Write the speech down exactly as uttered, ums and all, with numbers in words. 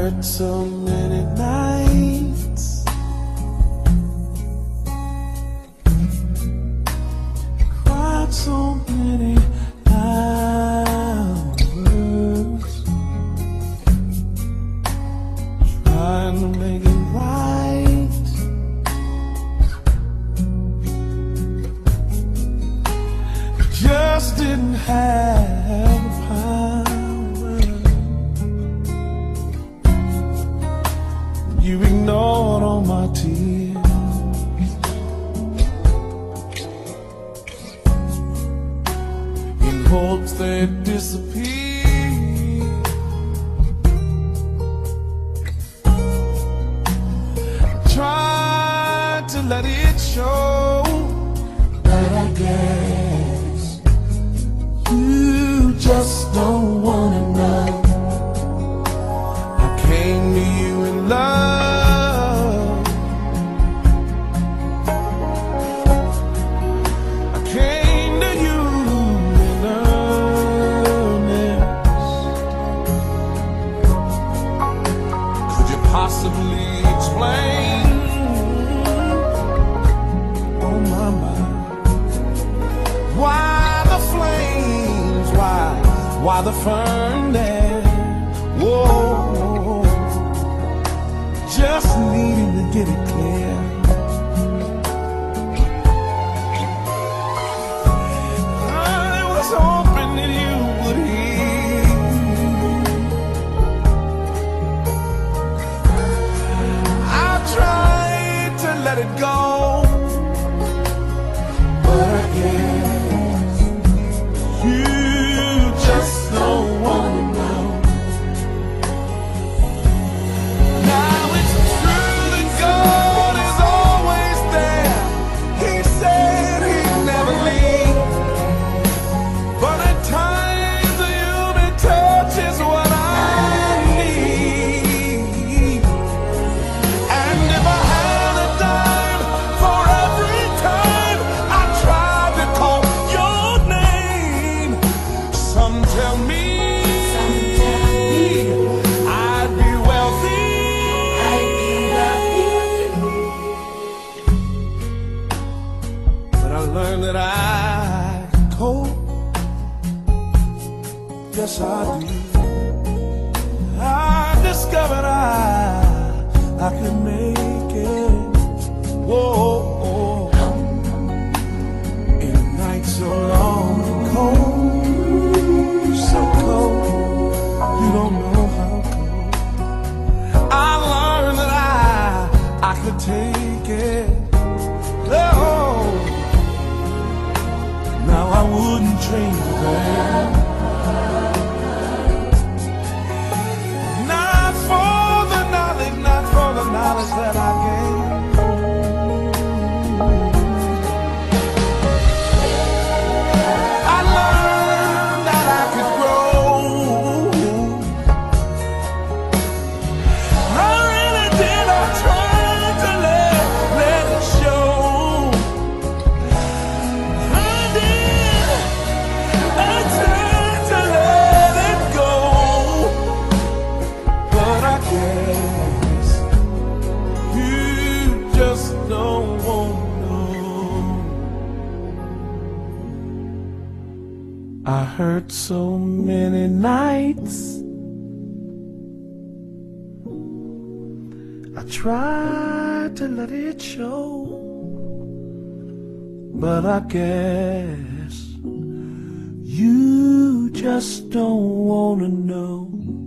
hurt so many nights, cried so many hours, trying to make it right. Just didn't have the power. You ignored all my tears in hopes they'd disappear. I tried to let it show, but I guess you just don't wanna know. I came to you in love, possibly explain, oh my mind, why the flames, why, why the furnace, whoa, just needing to get it clear. I was hoping that you would hear. Let it go, but I guess you just don't wanna know. Now it's true that God is always there. He said he'd never leave, but at times a human touch is what I need. And if I learned that I cope, yes I do. I discovered I, I could make it, whoa, in a night so long and cold, so cold, you don't know how cold. I learned that I, I could take it, oh. Now I wouldn't change a thing, not for the knowledge, not for the knowledge that I gained. I learned that I could grow. I really did. I tried to let, let it show. I hurt so many nights, I tried to let it show, but I guess you just don't wanna know.